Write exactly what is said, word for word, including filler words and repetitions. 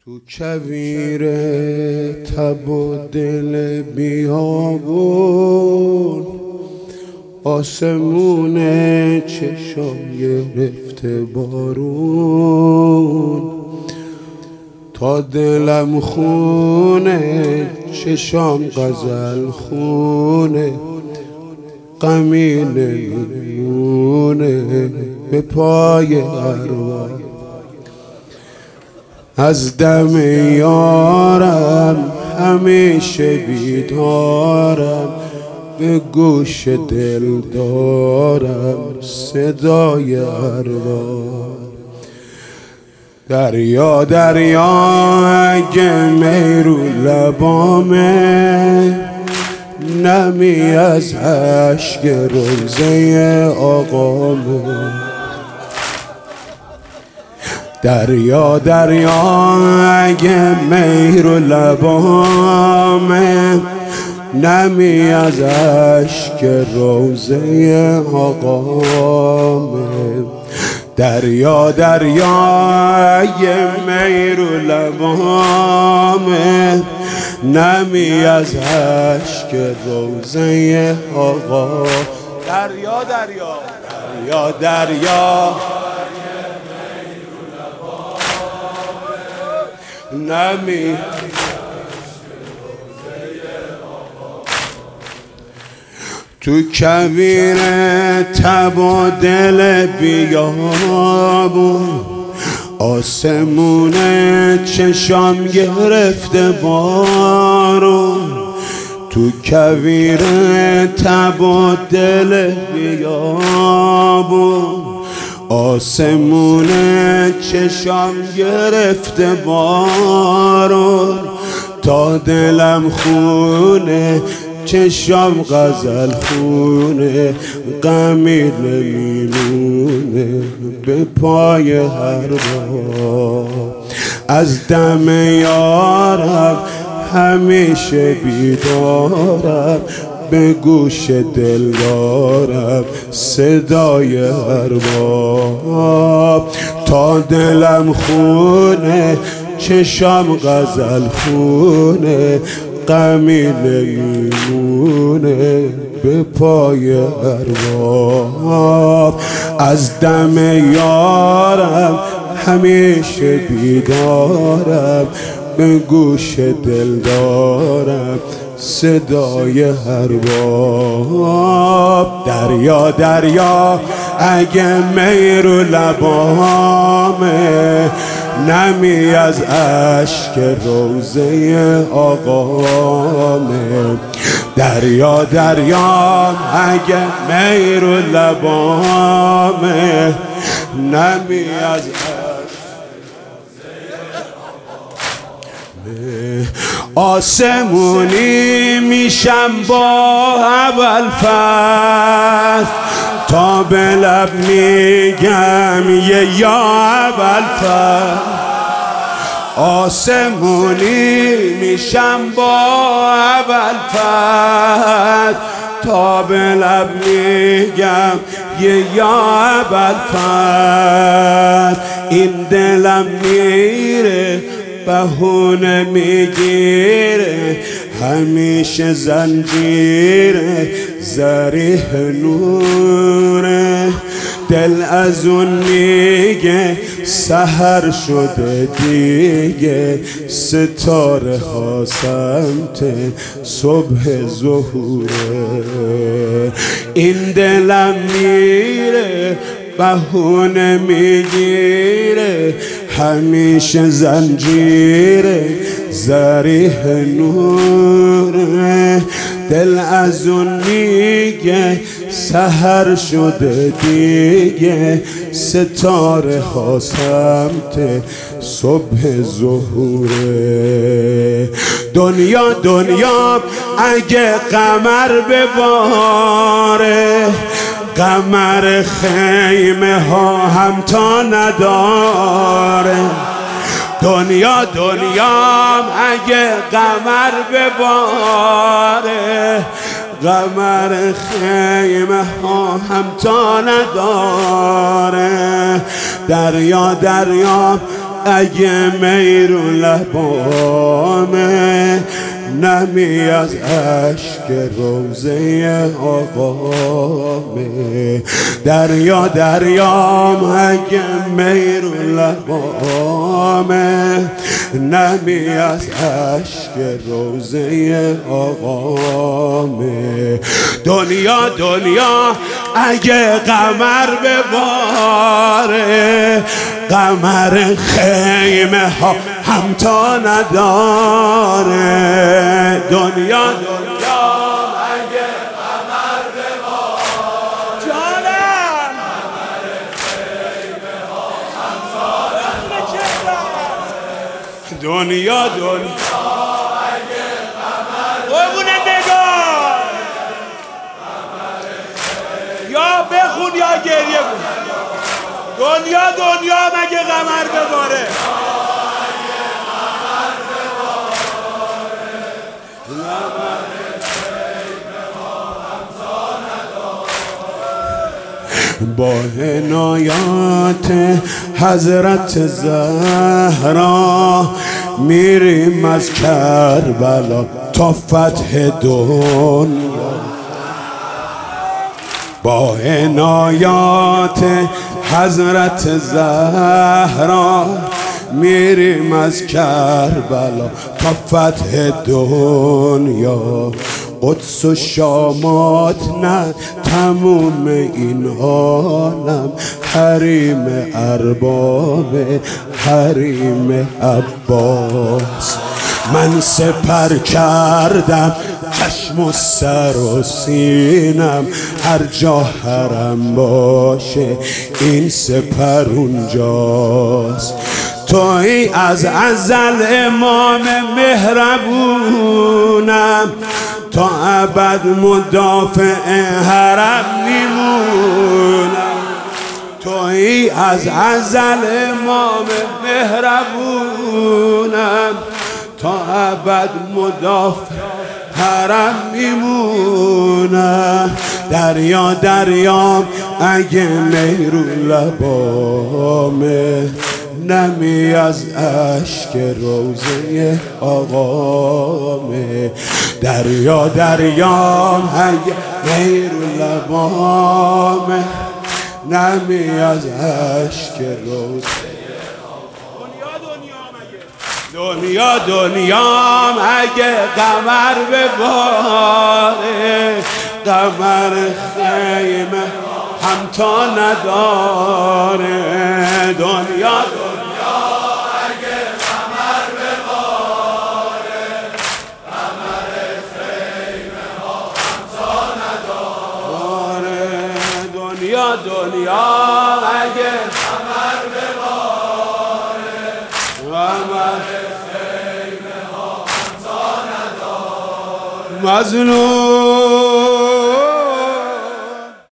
تو کویر تب و دل بیابون، آسمون چشام گرفته بارون. تا دلم خونه چشام غزل خونه، غمی نمیمونه به پای ارواح. از دم یارم همیشه بیدارم، به گوش دل دارم صدای ارواح. دریا دریا اگه می رو لبامه، نمی از اشک روزه آقامه. دریا دریا اگه می رو لبامه، نمی از اشک روزه آقامه. دریا دریا اگه می رو لبامه، نمی از اشک روزه آقا. دریا دریا دریا دریا نمی تو کویر تب و دل بیابون، آسمون چشام گرفته بارون. تو کویر تب و دل بیابون، آسمون چشام گرفته بارون. تا دلم خونه چشام غزل خونه، غمی نمیمونه به پای هر بار. از دم یارم همیشه بیدارم، به گوش دل دارم صدای ارباب. تا دلم خونه چشام غزل خونه، غمی نمیمونه به پای ارباب. از دم یارم همیشه بیدارم، به گوش دل دارم صدای ارباب. دریا دریا اگه می رو لبامه، نمی از اشک روزه آقامه. دریا دریا اگه می رو لبامه، نمی از آسمونی میشم با اول فصل، تا به لب میگم یه یا اول فصل. آسمونی میشم با اول فصل، تا به لب میگم یه یا اول فصل. این دلم میره بهونه میگیره، همیشه زنجیره زریح نوره. دل از اون میگه سحر شده دیگه، ستاره ها سمت صبح ظهوره. این دلم میره بهونه میگیره، همیشه زنجیره زریح نوره. دل از اون میگه سحر شده دیگه، ستاره ها سمت صبح ظهوره. دنیا دنیا اگه قمر بباره، قمر خیمه ها هم تا نداره. دنیا دنیا اگه قمر بباره، قمر خیمه ها هم تا نداره. دریا دریا اگه میرو لبامه نمی از عشق روزه آقامه. دریا دریام اگه میرو لبامه نمی از عشق روزه آقامه. دنیا دنیا اگه قمر بباره قمر خیمه ها همتا نداره. دنیا دنیا اگه قمر بباره جانم قمر خیمه ها همتا نداره. دنیا دنیا اگه قمر قربونه نگاه یا بخون یا گریه کن. دنیا دنیا مگه قمر بباره با عنایات حضرت زهرا میریم از کربلا تا فتح دنیا. با عنایات حضرت زهرا میریم از کربلا تا فتح دنیا. قدس و شامات نه تموم این عالم حریم ارباب حریم عباس. من سپر کردم چشم و سر و سینم هر جا حرم باشه این سپر اونجاست. توی از ازل امام مهربونم تا ابد مدافع حرم میمونم. توی از ازل امام مهربونم تا ابد مدافع حرم میمونم. دریا دریام اگه میرو لبامه نمی از عشق روزه آقامه. دریا دریام اگه میرو لبامه نمی از عشق روزه. دنیا دنیام اگه قمر بباره قمر خیمه همتا نداره. دنیا دنیا اگه قمر بباره قمر خیمه همتا نداره. دنیا دنیا اگه قمر بباره قمر مظلوم